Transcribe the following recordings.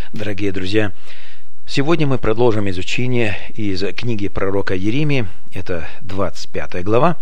Дорогие друзья, сегодня мы продолжим изучение из книги пророка Иеремии, это 25 глава.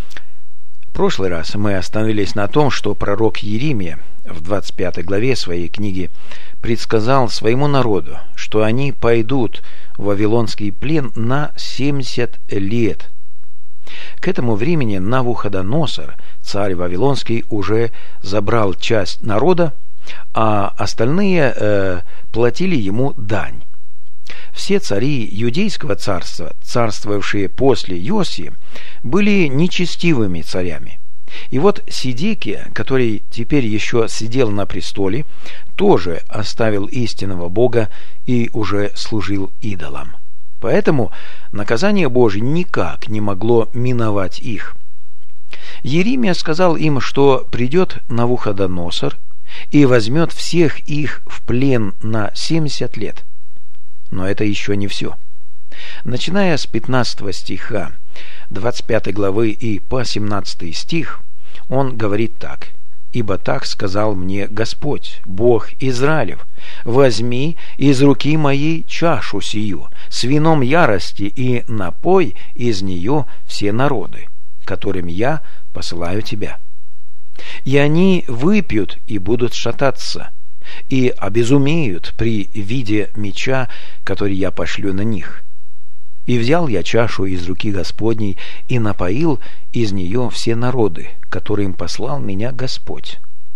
В прошлый раз мы остановились на том, что пророк Иеремия в 25 главе своей книги предсказал своему народу, что они пойдут в вавилонский плен на 70 лет. К этому времени Навуходоносор, царь вавилонский, уже забрал часть народа, а остальные платили ему дань. Все цари Иудейского царства, царствовавшие после Иосии, были нечестивыми царями. И вот Сидекия, который теперь еще сидел на престоле, тоже оставил истинного Бога и уже служил идолам. Поэтому наказание Божие никак не могло миновать их. Иеремия сказал им, что придет Навуходоносор и возьмет всех их в плен на 70 лет. Но это еще не все. Начиная с 15 стиха 25 главы и по 17 стих, он говорит так: «Ибо так сказал мне Господь, Бог Израилев: возьми из руки моей чашу сию с вином ярости и напой из нее все народы, которым я посылаю тебя. И они выпьют и будут шататься, и обезумеют при виде меча, который я пошлю на них. И взял я чашу из руки Господней и напоил из нее все народы, которым послал меня Господь».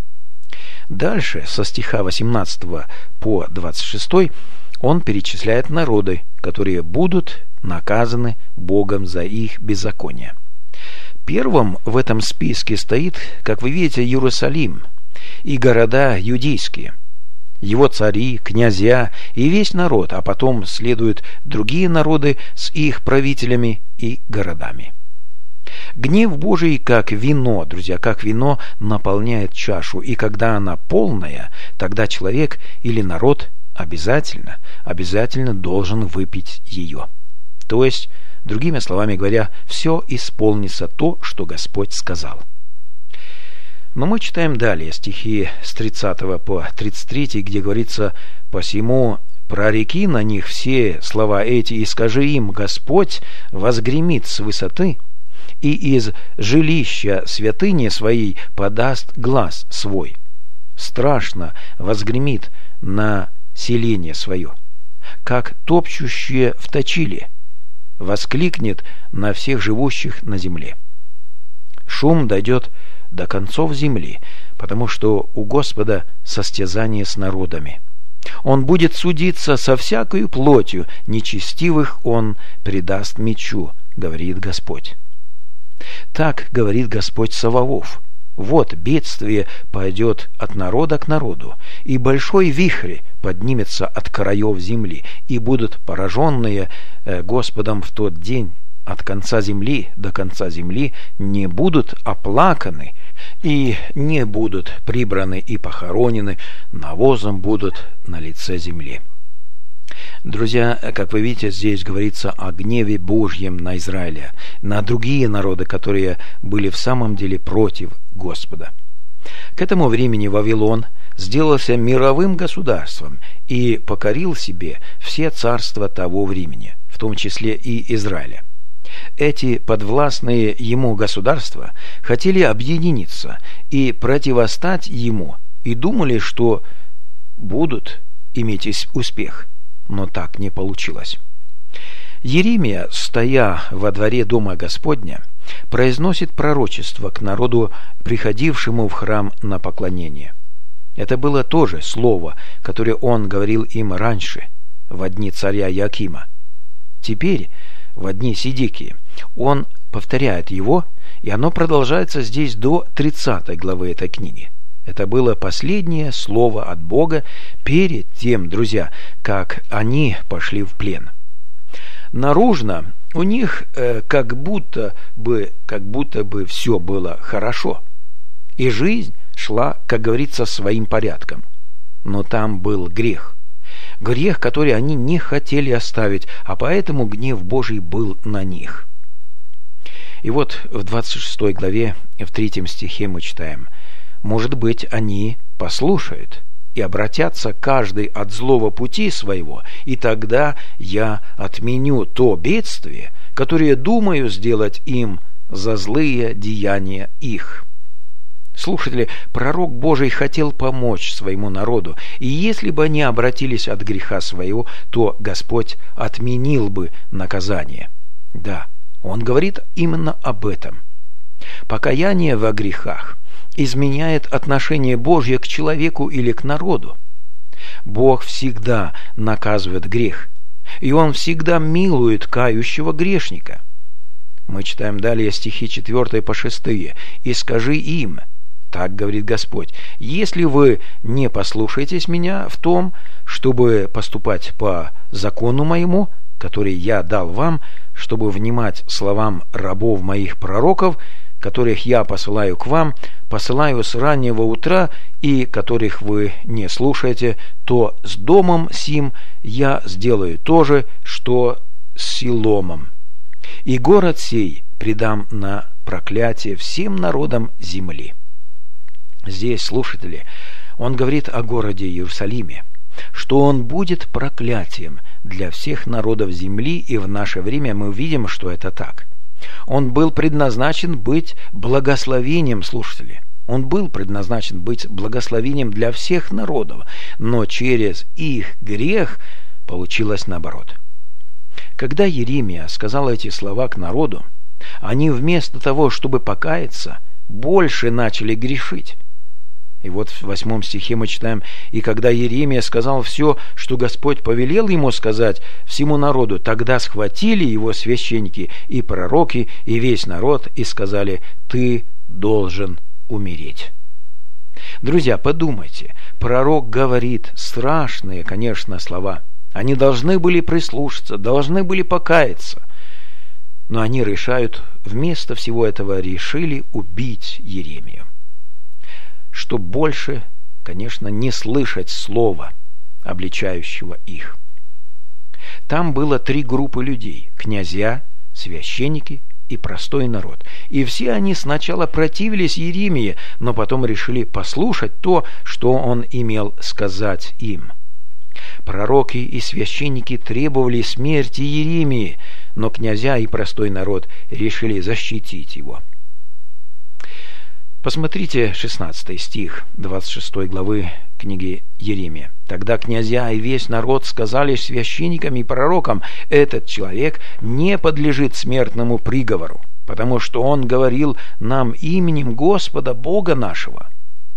Дальше, со стиха 18 по 26, он перечисляет народы, которые будут наказаны Богом за их беззаконие. Первым в этом списке стоит, как вы видите, Иерусалим и города иудейские, его цари, князья и весь народ, а потом следуют другие народы с их правителями и городами. Гнев Божий, как вино, друзья, как вино наполняет чашу, и когда она полная, тогда человек или народ обязательно должен выпить ее. То есть, другими словами говоря, все исполнится то, что Господь сказал. Но мы читаем далее стихи с 30 по 33, где говорится: «Посему прореки на них все слова эти, и скажи им: Господь возгремит с высоты, и из жилища святыни своей подаст глас свой. Страшно возгремит на селение свое, как топчущие в точиле, воскликнет на всех живущих на земле. Шум дойдет до концов земли, потому что у Господа состязание с народами. Он будет судиться со всякою плотью, нечестивых он предаст мечу, говорит Господь». Так говорит Господь Саваоф: «Вот бедствие пойдет от народа к народу, и большой вихрь поднимется от краев земли, и будут пораженные Господом в тот день от конца земли до конца земли, не будут оплаканы, и не будут прибраны и похоронены, навозом будут на лице земли». Друзья, как вы видите, здесь говорится о гневе Божьем на Израиля, на другие народы, которые были в самом деле против Господа. К этому времени Вавилон сделался мировым государством и покорил себе все царства того времени, в том числе и Израиля. Эти подвластные ему государства хотели объединиться и противостать ему, и думали, что будут иметь успех. Но так не получилось. Иеремия, стоя во дворе дома Господня, произносит пророчество к народу, приходившему в храм на поклонение. Это было тоже слово, которое он говорил им раньше, в дни царя Иоакима. Теперь, в дни Сидекии, он повторяет его, и оно продолжается здесь до 30 главы этой книги. Это было последнее слово от Бога перед тем, друзья, как они пошли в плен. Наружно у них как будто бы все было хорошо, и жизнь шла, как говорится, своим порядком. Но там был грех, который они не хотели оставить, а поэтому гнев Божий был на них. И вот в 26 главе, в 3 стихе мы читаем: «Может быть, они послушают, и обратятся каждый от злого пути своего, и тогда я отменю то бедствие, которое думаю сделать им за злые деяния их». Слушатели, пророк Божий хотел помочь своему народу, и если бы они обратились от греха своего, то Господь отменил бы наказание. Да, он говорит именно об этом. Покаяние во грехах изменяет отношение Божье к человеку или к народу. Бог всегда наказывает грех, и Он всегда милует кающего грешника. Мы читаем далее стихи 4 по 6. «И скажи им, так говорит Господь, если вы не послушаетесь меня в том, чтобы поступать по закону моему, который я дал вам, чтобы внимать словам рабов моих пророков, которых я посылаю к вам, посылаю с раннего утра, и которых вы не слушаете, то с домом сим я сделаю то же, что с Силомом. И город сей предам на проклятие всем народам земли». Здесь, слушатели, он говорит о городе Иерусалиме, что он будет проклятием для всех народов земли, и в наше время мы видим, что это так. Он был предназначен быть благословением, слушатели. Он был предназначен быть благословением для всех народов, но через их грех получилось наоборот. Когда Иеремия сказал эти слова к народу, они вместо того, чтобы покаяться, больше начали грешить. И вот в 8 стихе мы читаем: «И когда Иеремия сказал все, что Господь повелел ему сказать всему народу, тогда схватили его священники и пророки, и весь народ, и сказали: ты должен умереть». Друзья, подумайте, пророк говорит страшные, конечно, слова. Они должны были прислушаться, должны были покаяться. Но они вместо всего этого решили убить Иеремию, чтоб больше, конечно, не слышать слова, обличающего их. Там было 3 группы людей: князья, священники и простой народ. И все они сначала противились Иеремии, но потом решили послушать то, что он имел сказать им. Пророки и священники требовали смерти Иеремии, но князья и простой народ решили защитить его. Посмотрите 16 стих 26 главы книги Иеремия. «Тогда князья и весь народ сказали священникам и пророкам: этот человек не подлежит смертному приговору, потому что он говорил нам именем Господа Бога нашего».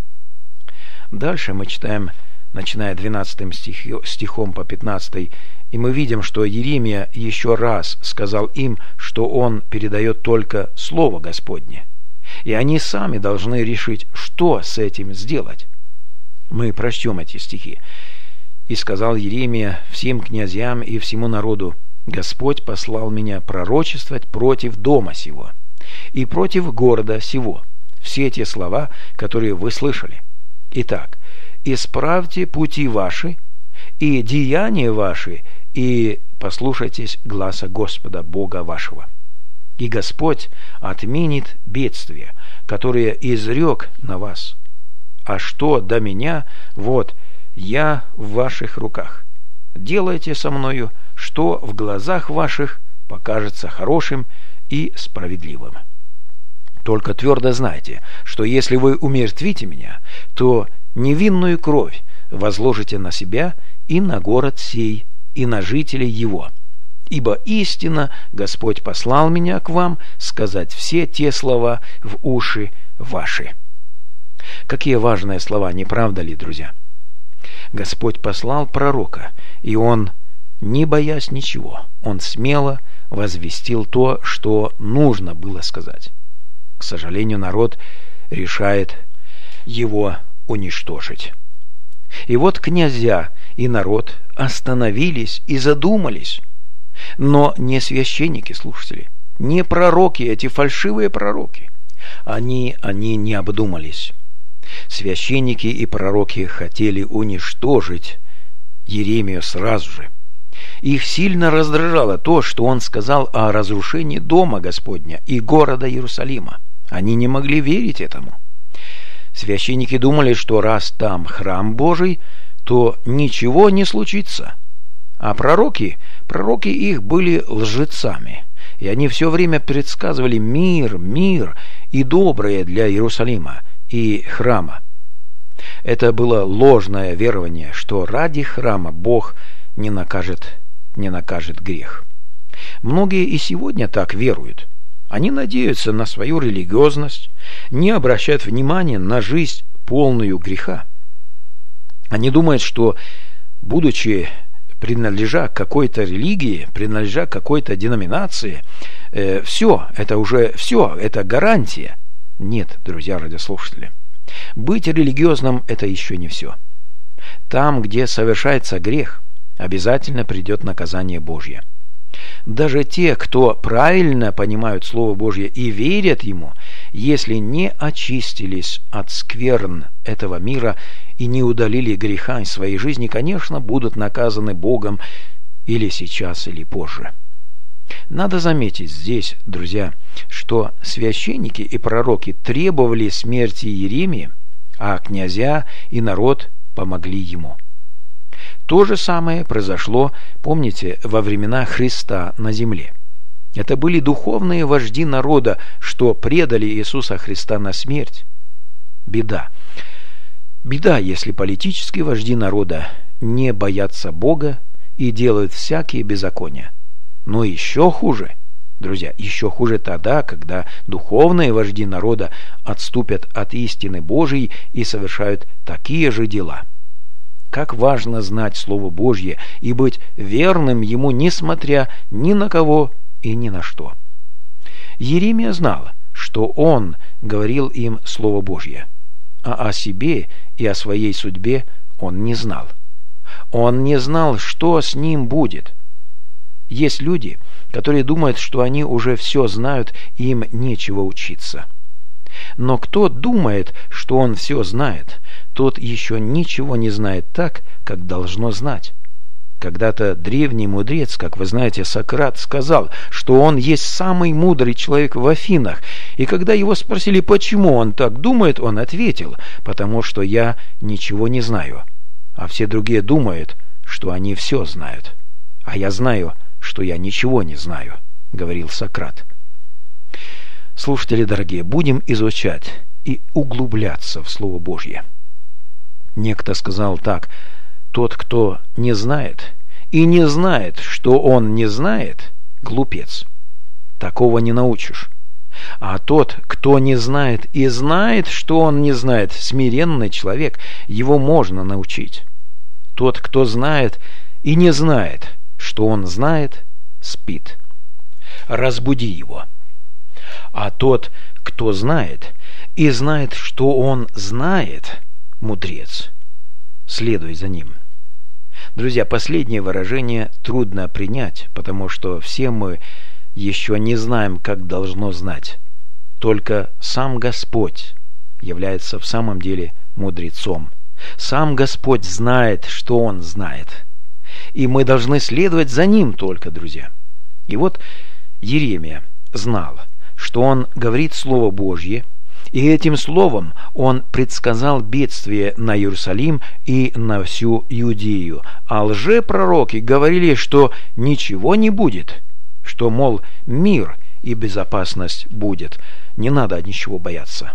Дальше мы читаем, начиная 12 стихом по 15, и мы видим, что Иеремия еще раз сказал им, что он передает только Слово Господне, и они сами должны решить, что с этим сделать. Мы прочтем эти стихи. «И сказал Иеремия всем князьям и всему народу: Господь послал меня пророчествовать против дома сего и против города сего все те слова, которые вы слышали. Итак, исправьте пути ваши и деяния ваши, и послушайтесь гласа Господа Бога вашего. И Господь отменит бедствие, которое изрек на вас. А что до меня, вот, я в ваших руках. Делайте со мною, что в глазах ваших покажется хорошим и справедливым. Только твердо знайте, что если вы умертвите меня, то невинную кровь возложите на себя и на город сей, и на жителей его. Ибо истинно Господь послал меня к вам сказать все те слова в уши ваши». Какие важные слова, не правда ли, друзья? Господь послал пророка, и он, не боясь ничего, он смело возвестил то, что нужно было сказать. К сожалению, народ решает его уничтожить. И вот князья и народ остановились и задумались. Но не священники, слушатели, не пророки, эти фальшивые пророки. Они не обдумались. Священники и пророки хотели уничтожить Иеремию сразу же. Их сильно раздражало то, что он сказал о разрушении дома Господня и города Иерусалима. Они не могли верить этому. Священники думали, что раз там храм Божий, то ничего не случится. А пророки их были лжецами, и они все время предсказывали мир и доброе для Иерусалима и храма. Это было ложное верование, что ради храма Бог не накажет грех. Многие и сегодня так веруют. Они надеются на свою религиозность, не обращают внимания на жизнь, полную греха. Они думают, что, будучи принадлежа к какой-то религии, принадлежа к какой-то деноминации, это гарантия. Нет, друзья радиослушатели. Быть религиозным – это еще не все. Там, где совершается грех, обязательно придет наказание Божье. Даже те, кто правильно понимают Слово Божье и верят Ему, если не очистились от скверн этого мира и не удалили греха из своей жизни, конечно, будут наказаны Богом или сейчас, или позже. Надо заметить здесь, друзья, что священники и пророки требовали смерти Иеремии, а князья и народ помогли ему. То же самое произошло, помните, во времена Христа на земле. Это были духовные вожди народа, что предали Иисуса Христа на смерть. Беда, если политические вожди народа не боятся Бога и делают всякие беззакония. Но еще хуже, друзья, еще хуже тогда, когда духовные вожди народа отступят от истины Божией и совершают такие же дела. Как важно знать Слово Божье и быть верным ему, несмотря ни на кого и ни на что. Иеремия знал, что он говорил им Слово Божье, а о себе и о своей судьбе он не знал. Он не знал, что с ним будет. Есть люди, которые думают, что они уже все знают, и им нечего учиться. Но кто думает, что он все знает, тот еще ничего не знает так, как должно знать. Когда-то древний мудрец, как вы знаете, Сократ, сказал, что он есть самый мудрый человек в Афинах. И когда его спросили, почему он так думает, он ответил: потому что я ничего не знаю, а все другие думают, что они все знают. А я знаю, что я ничего не знаю, говорил Сократ. Слушатели дорогие, будем изучать и углубляться в Слово Божье. Некто сказал так: тот, кто не знает и не знает, что он не знает, глупец. Такого не научишь. А тот, кто не знает и знает, что он не знает, смиренный человек, его можно научить. Тот, кто знает и не знает, что он знает, спит. Разбуди его. А тот, кто знает и знает, что он знает, мудрец, следуй за ним. Друзья, последнее выражение трудно принять, потому что все мы еще не знаем, как должно знать. Только сам Господь является в самом деле мудрецом. Сам Господь знает, что Он знает. И мы должны следовать за Ним только, друзья. И вот Иеремия знал, что он говорит Слово Божье, и этим словом он предсказал бедствие на Иерусалим и на всю Иудею. А лжепророки говорили, что ничего не будет, что, мол, мир и безопасность будет, не надо ничего бояться.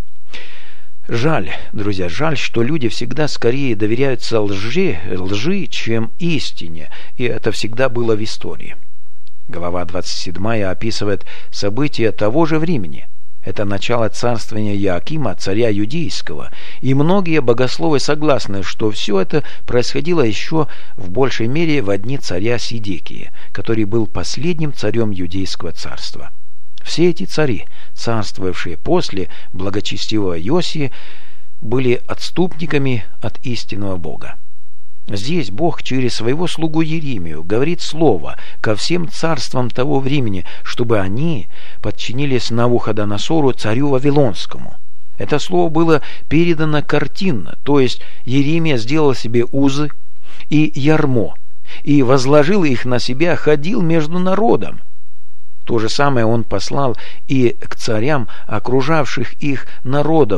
Жаль, друзья, жаль, что люди всегда скорее доверяются лжи, чем истине, и это всегда было в истории. Глава 27 описывает события того же времени. Это начало царствования Иоакима, царя Иудейского, и многие богословы согласны, что все это происходило еще в большей мере в дни царя Сидекии, который был последним царем Иудейского царства. Все эти цари, царствовавшие после благочестивого Иосии, были отступниками от истинного Бога. Здесь Бог через своего слугу Иеремию говорит слово ко всем царствам того времени, чтобы они подчинились Навуходоносору, царю Вавилонскому. Это слово было передано картинно, то есть Иеремия сделал себе узы и ярмо, и возложил их на себя, ходил между народом. То же самое он послал и к царям окружавших их народов,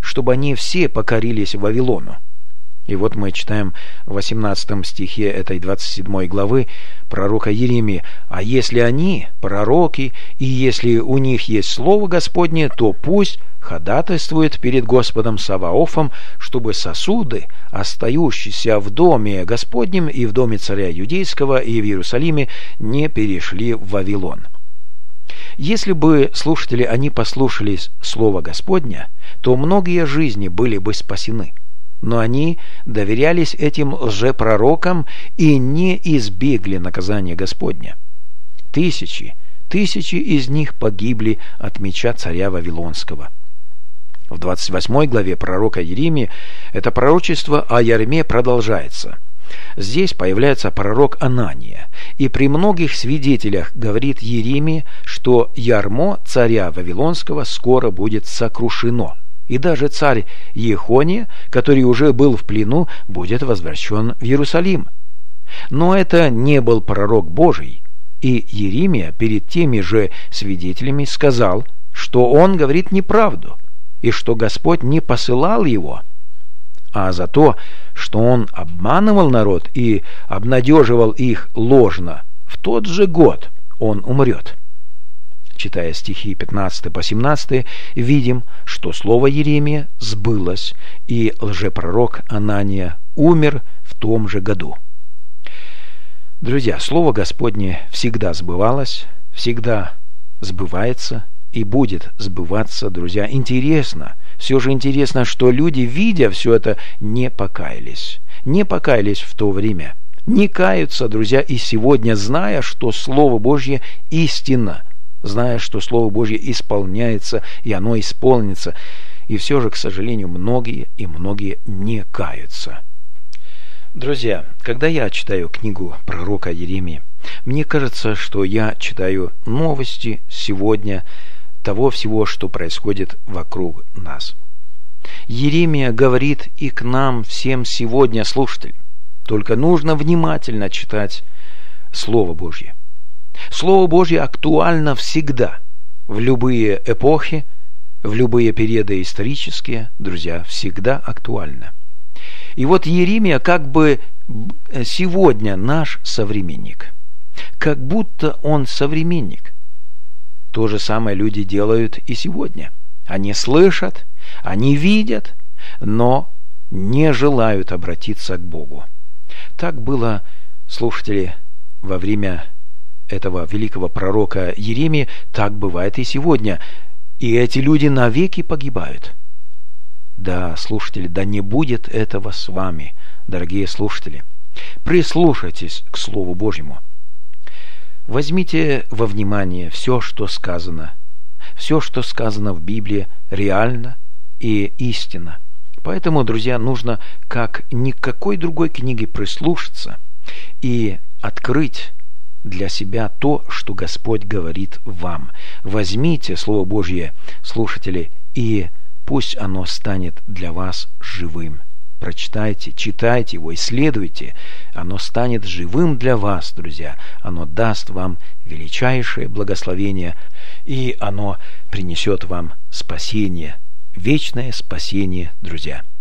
чтобы они все покорились Вавилону. И вот мы читаем в 18 стихе этой 27 главы пророка Иеремии: «А если они, пророки, и если у них есть слово Господне, то пусть ходатайствует перед Господом Саваофом, чтобы сосуды, остающиеся в доме Господнем и в доме царя Юдейского и в Иерусалиме, не перешли в Вавилон». Если бы, слушатели, они послушались слова Господня, то многие жизни были бы спасены. Но они доверялись этим лжепророкам и не избегли наказания Господня. Тысячи из них погибли от меча царя Вавилонского. В 28 главе пророка Иеремии это пророчество о ярме продолжается. Здесь появляется пророк Анания, и при многих свидетелях говорит Иеремии, что ярмо царя Вавилонского скоро будет сокрушено. И даже царь Ехония, который уже был в плену, будет возвращен в Иерусалим. Но это не был пророк Божий, и Иеремия перед теми же свидетелями сказал, что он говорит неправду, и что Господь не посылал его, а за то, что он обманывал народ и обнадеживал их ложно, в тот же год он умрет. Читая стихи 15 по 17, видим, что слово Иеремия сбылось, и лжепророк Анания умер в том же году. Друзья, слово Господне всегда сбывалось, всегда сбывается и будет сбываться, друзья. Все же интересно, что люди, видя все это, не покаялись. Не покаялись в то время. Не каются, друзья, и сегодня, зная, что Слово Божье истинно, зная, что Слово Божье исполняется, и оно исполнится. И все же, к сожалению, многие не каются. Друзья, когда я читаю книгу пророка Иеремии, мне кажется, что я читаю новости сегодня того всего, что происходит вокруг нас. Иеремия говорит и к нам всем сегодня, слушатели. Только нужно внимательно читать Слово Божье. Слово Божье актуально всегда, в любые эпохи, в любые периоды исторические, друзья, всегда актуально. И вот Иеремия как бы сегодня наш современник. Как будто он современник. То же самое люди делают и сегодня. Они слышат, они видят, но не желают обратиться к Богу. Так было, слушатели, во время этого великого пророка Иеремии, так бывает и сегодня. И эти люди навеки погибают. Да, слушатели, да не будет этого с вами, дорогие слушатели. Прислушайтесь к Слову Божьему. Возьмите во внимание все, что сказано. Все, что сказано в Библии, реально и истинно. Поэтому, друзья, нужно как ни к какой другой книге прислушаться и открыть для себя то, что Господь говорит вам. Возьмите Слово Божье, слушатели, и пусть оно станет для вас живым. Прочитайте, читайте его, исследуйте. Оно станет живым для вас, друзья. Оно даст вам величайшее благословение, и оно принесет вам спасение, вечное спасение, друзья.